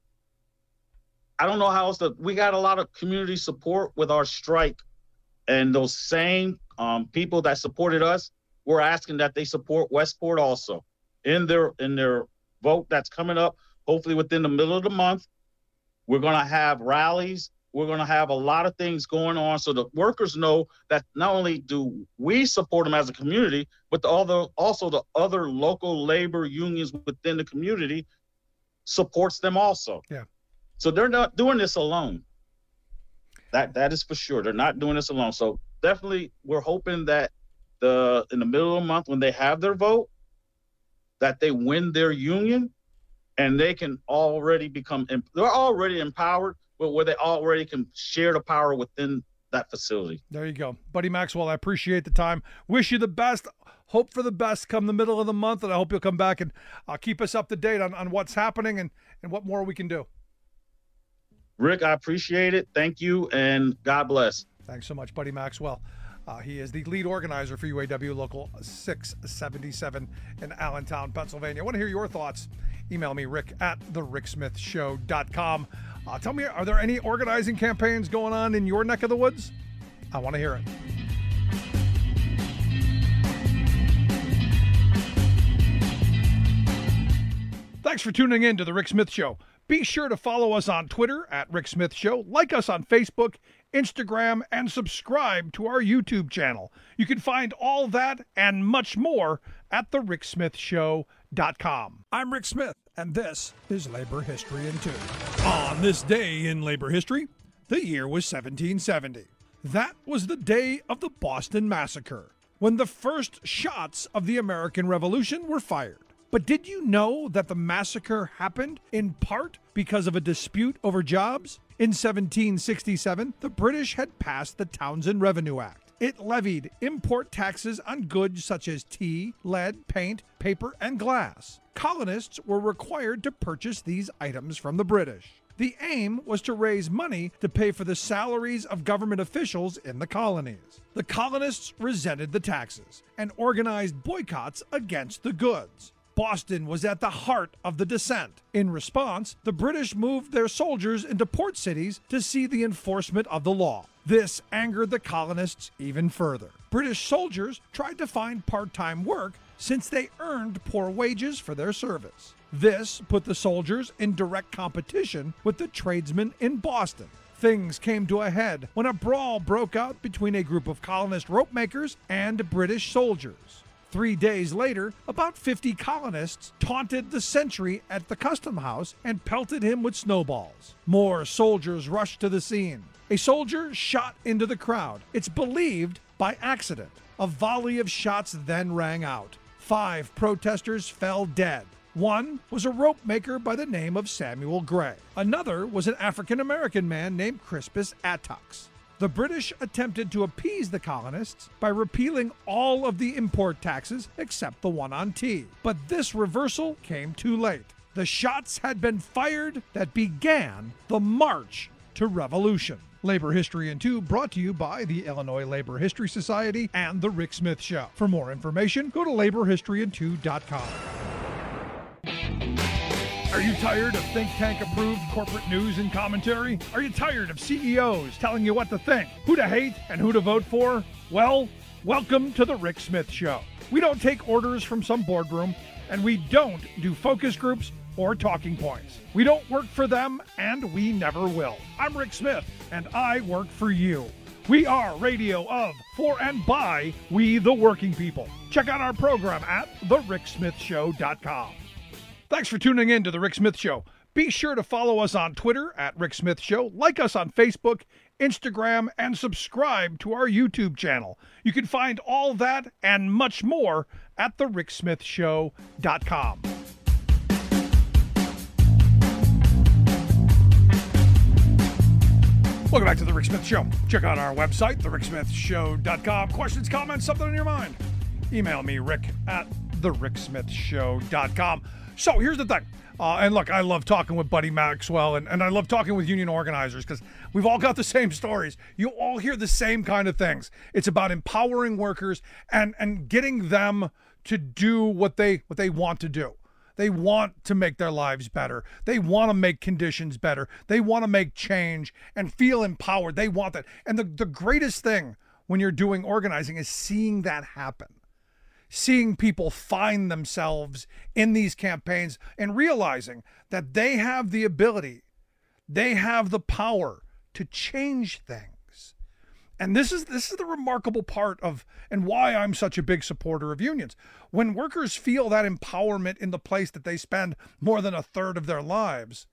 I don't know how else to. We got a lot of community support with our strike, and those same um, people that supported us, we're asking that they support Westport also in their in their vote that's coming up. Hopefully within the middle of the month, we're going to have rallies. We're going to have a lot of things going on so the workers know that not only do we support them as a community, but the other, also the other local labor unions within the community supports them also. Yeah. So they're not doing this alone. That that is for sure. They're not doing this alone. So definitely we're hoping that the in the middle of the month when they have their vote, that they win their union and they can already become, they're already empowered, but where they already can share the power within that facility. There you go. Buddy Maxwell, I appreciate the time. Wish you the best. Hope for the best come the middle of the month, and I hope you'll come back and uh, keep us up to date on, on what's happening and, and what more we can do. Rick, I appreciate it. Thank you, and God bless. Thanks so much, Buddy Maxwell. Uh, he is the lead organizer for U A W Local six seventy-seven in Allentown, Pennsylvania. I want to hear your thoughts. Email me, rick at the rick smith show dot com. Uh, tell me, are there any organizing campaigns going on in your neck of the woods? I want to hear it. Thanks for tuning in to The Rick Smith Show. Be sure to follow us on Twitter at Rick Smith Show, like us on Facebook, Instagram, and subscribe to our YouTube channel. You can find all that and much more at the rick smith show dot com. I'm Rick Smith, and this is Labor History in Two. On this day in labor history, the year was seventeen seventy. That was the day of the Boston Massacre, when the first shots of the American Revolution were fired. But did you know that the massacre happened in part because of a dispute over jobs? In seventeen sixty-seven, the British had passed the Townshend Revenue Act. It levied import taxes on goods such as tea, lead, paint, paper, and glass. Colonists were required to purchase these items from the British. The aim was to raise money to pay for the salaries of government officials in the colonies. The colonists resented the taxes and organized boycotts against the goods. Boston was at the heart of the dissent. In response, the British moved their soldiers into port cities to see the enforcement of the law. This angered the colonists even further. British soldiers tried to find part-time work since they earned poor wages for their service. This put the soldiers in direct competition with the tradesmen in Boston. Things came to a head when a brawl broke out between a group of colonist rope makers and British soldiers. Three days later, about fifty colonists taunted the sentry at the custom house and pelted him with snowballs. More soldiers rushed to the scene. A soldier shot into the crowd. It's believed by accident. A volley of shots then rang out. Five protesters fell dead. One was a rope maker by the name of Samuel Gray. Another was an African-American man named Crispus Attucks. The British attempted to appease the colonists by repealing all of the import taxes except the one on tea. But this reversal came too late. The shots had been fired that began the march to revolution. Labor History in two brought to you by the Illinois Labor History Society and The Rick Smith Show. For more information, go to labor history in two dot com. Are you tired of think tank approved corporate news and commentary? Are you tired of C E Os telling you what to think, who to hate, and who to vote for? Well, welcome to the Rick Smith Show. We don't take orders from some boardroom, and we don't do focus groups or talking points. We don't work for them, and we never will. I'm Rick Smith, and I work for you. We are radio of, for, and by we the working people. Check out our program at the rick smith show dot com. Thanks for tuning in to The Rick Smith Show. Be sure to follow us on Twitter at Rick Smith Show, like us on Facebook, Instagram, and subscribe to our YouTube channel. You can find all that and much more at the rick smith show dot com. Welcome back to The Rick Smith Show. Check out our website, the rick smith show dot com. Questions, comments, something on your mind? Email me, rick at the rick smith show dot com. So here's the thing. Uh, and look, I love talking with Buddy Maxwell, and, and I love talking with union organizers because we've all got the same stories. You all hear the same kind of things. It's about empowering workers and, and getting them to do what they what they want to do. They want to make their lives better. They want to make conditions better. They want to make change and feel empowered. They want that. And the, the greatest thing when you're doing organizing is seeing that happen. Seeing people find themselves in these campaigns and realizing that they have the ability, they have the power to change things. And this is this is the remarkable part of and why I'm such a big supporter of unions. When workers feel that empowerment in the place that they spend more than a third of their lives,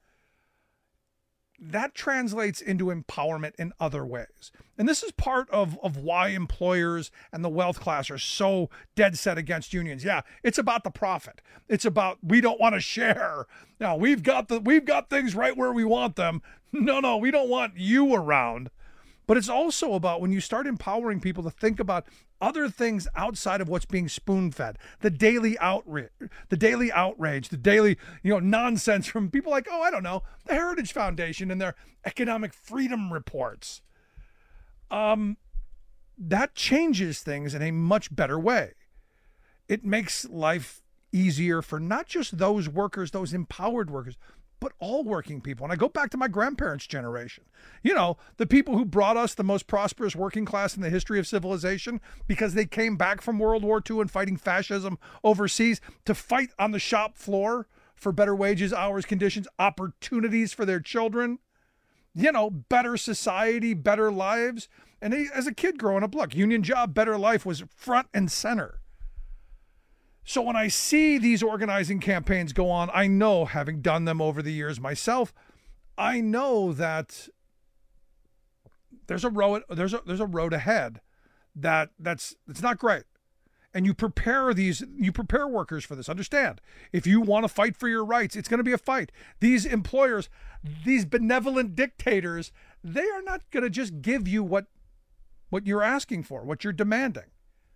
that translates into empowerment in other ways. And this is part of, of why employers and the wealth class are so dead set against unions. Yeah, it's about the profit. It's about we don't want to share. Now, we've got the we've got things right where we want them. No, no, we don't want you around. But it's also about when you start empowering people to think about other things outside of what's being spoon-fed, the daily outrage, the daily outrage, the daily, you know, nonsense from people like, oh, I don't know, the Heritage Foundation and their economic freedom reports. Um, that changes things in a much better way. It makes life easier for not just those workers, those empowered workers, but all working people. And I go back to my grandparents' generation. You know, the people who brought us the most prosperous working class in the history of civilization because they came back from World War Two and fighting fascism overseas to fight on the shop floor for better wages, hours, conditions, opportunities for their children. You know, better society, better lives. And they, as a kid growing up, look, union job, better life was front and center. So when I see these organizing campaigns go on, I know, having done them over the years myself, I know that there's a road there's a there's a road ahead that that's it's not great. And you prepare these you prepare workers for this. Understand, if you want to fight for your rights, it's going to be a fight. These employers, these benevolent dictators, they are not going to just give you what what you're asking for, what you're demanding.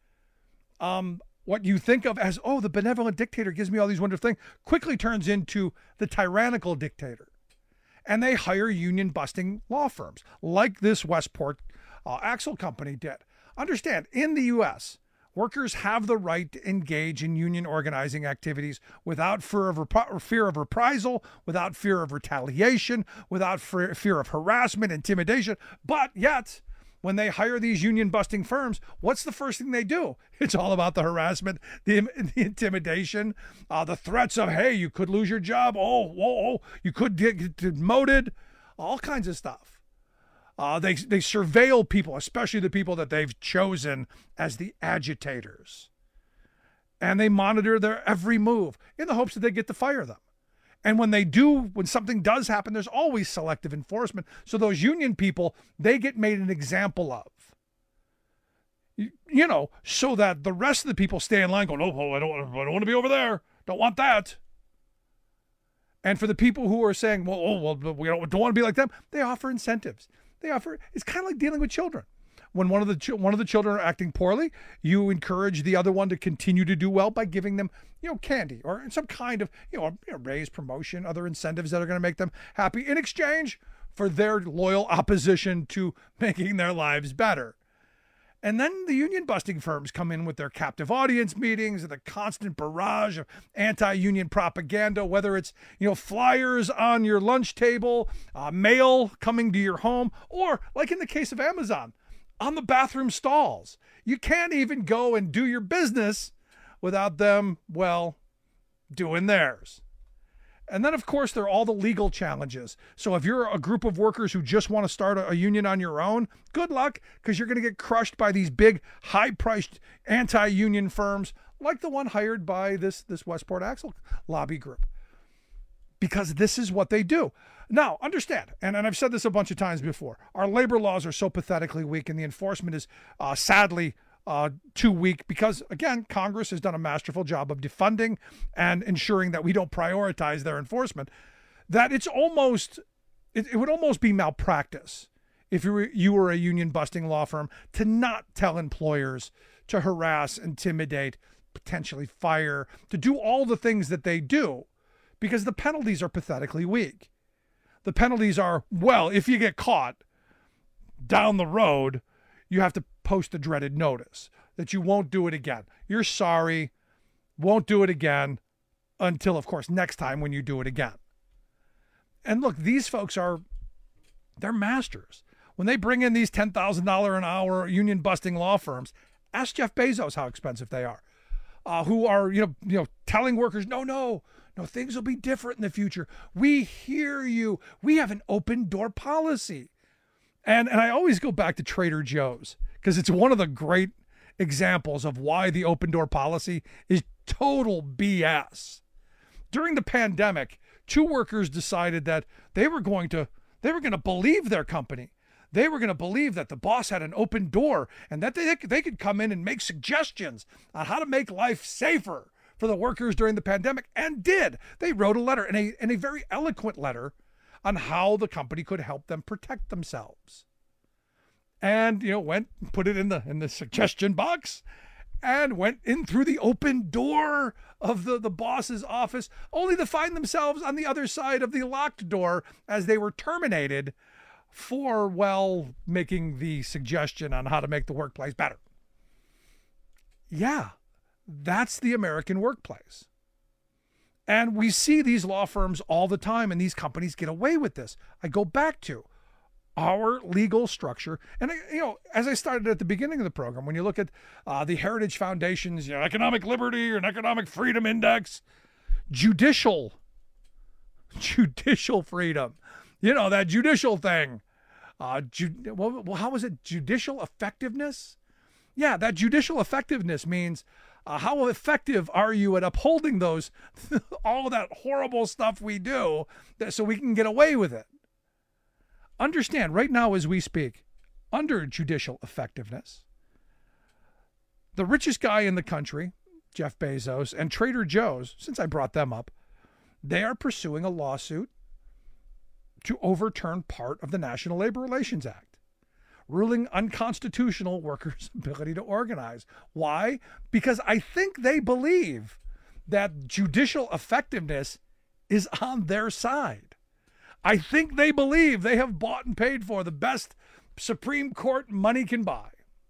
Um What you think of as, oh, the benevolent dictator gives me all these wonderful things, quickly turns into the tyrannical dictator. And they hire union-busting law firms, like this Westport uh, Axle Company did. Understand, in the U S, workers have the right to engage in union organizing activities without fear of, rep- fear of reprisal, without fear of retaliation, without fear, fear of harassment, intimidation, but yet when they hire these union-busting firms, what's the first thing they do? It's all about the harassment, the, the intimidation, uh, the threats of, hey, you could lose your job. Oh, whoa, oh, you could get demoted, all kinds of stuff. Uh, they, they surveil people, especially the people that they've chosen as the agitators. And they monitor their every move in the hopes that they get to fire them. And when they do, when something does happen, there's always selective enforcement. So those union people, they get made an example of. You, you know, so that the rest of the people stay in line going, oh, oh I don't, I don't want to be over there. Don't want that. And for the people who are saying, well, oh, well we don't, don't want to be like them, they offer incentives. they offer, it's kind of like dealing with children. When one of the ch- one of the children are acting poorly, you encourage the other one to continue to do well by giving them, you know, candy or some kind of, you know, a raise, promotion, other incentives that are going to make them happy in exchange for their loyal opposition to making their lives better. And then the union busting firms come in with their captive audience meetings and the constant barrage of anti-union propaganda, whether it's, you know, flyers on your lunch table, uh, mail coming to your home, or like in the case of Amazon, on the bathroom stalls. You can't even go and do your business without them, well, doing theirs. And then, of course, there are all the legal challenges. So if you're a group of workers who just want to start a, a union on your own, good luck, because you're going to get crushed by these big, high-priced anti-union firms like the one hired by this, this Westport Axle lobby group. Because this is what they do. Now, understand, and, and I've said this a bunch of times before, our labor laws are so pathetically weak, and the enforcement is uh, sadly uh, too weak because, again, Congress has done a masterful job of defunding and ensuring that we don't prioritize their enforcement, that it's almost, it, it would almost be malpractice if you were, you were a union-busting law firm to not tell employers to harass, intimidate, potentially fire, to do all the things that they do, because the penalties are pathetically weak. The penalties are, well, if you get caught down the road, you have to post a dreaded notice that you won't do it again. You're sorry, won't do it again until, of course, next time when you do it again. And look, these folks are, they're masters. When they bring in these ten thousand dollars an hour union-busting law firms, ask Jeff Bezos how expensive they are, uh, who are, you know, you know, telling workers, no, no, No, things will be different in the future. We hear you. We have an open door policy. And and I always go back to Trader Joe's because it's one of the great examples of why the open door policy is total B S. During the pandemic, two workers decided that they were going to they were going to believe their company. They were going to believe that the boss had an open door and that they, they could come in and make suggestions on how to make life safer for the workers during the pandemic, and did. They wrote a letter, and a, and a very eloquent letter on how the company could help them protect themselves. And, you know, went, put it in the in the suggestion box, and went in through the open door of the, the boss's office, only to find themselves on the other side of the locked door as they were terminated for, well, making the suggestion on how to make the workplace better. Yeah. That's the American workplace. And we see these law firms all the time, and these companies get away with this. I go back to our legal structure. And, you know, as I started at the beginning of the program, when you look at uh, the Heritage Foundation's, you know, Economic Liberty or an Economic Freedom Index, judicial, judicial freedom, you know, that judicial thing. Uh, ju- well, how was it? Judicial effectiveness? Yeah, that judicial effectiveness means uh, how effective are you at upholding those, all of that horrible stuff we do that, so we can get away with it. Understand, right now as we speak, under judicial effectiveness, the richest guy in the country, Jeff Bezos, and Trader Joe's, since I brought them up, they are pursuing a lawsuit to overturn part of the National Labor Relations Act, ruling unconstitutional workers' ability to organize. Why? Because I think they believe that judicial effectiveness is on their side. I think they believe they have bought and paid for the best Supreme Court money can buy.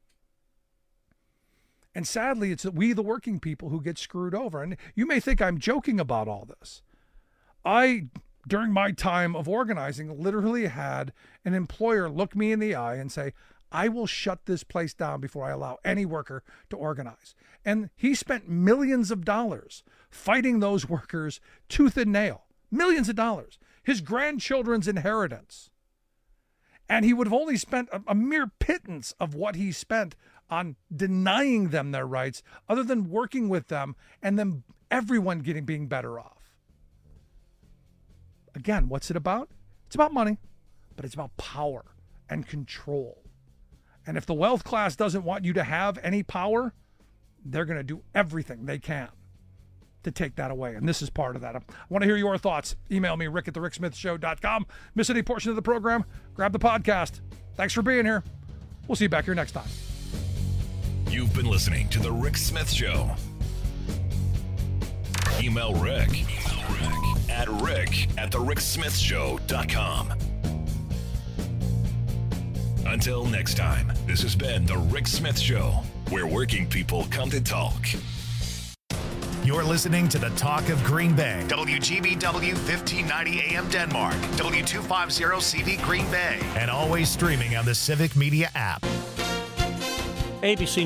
And sadly, it's we, the working people, who get screwed over. And you may think I'm joking about all this. I, during my time of organizing, literally had an employer look me in the eye and say, I will shut this place down before I allow any worker to organize. And he spent millions of dollars fighting those workers tooth and nail. Millions of dollars. His grandchildren's inheritance. And he would have only spent a, a mere pittance of what he spent on denying them their rights, other than working with them and then everyone getting being better off. Again, what's it about? It's about money, but it's about power and control. And if the wealth class doesn't want you to have any power, they're going to do everything they can to take that away. And this is part of that. I want to hear your thoughts. Email me, rick at the rick smith show dot com. Miss any portion of the program? Grab the podcast. Thanks for being here. We'll see you back here next time. You've been listening to The Rick Smith Show. Email Rick, Email Rick at rick at the rick smith show dot com. Until next time, this has been The Rick Smith Show, where working people come to talk. You're listening to the Talk of Green Bay. W G B W fifteen ninety A M Denmark. W two fifty C V Green Bay. And always streaming on the Civic Media app. A B C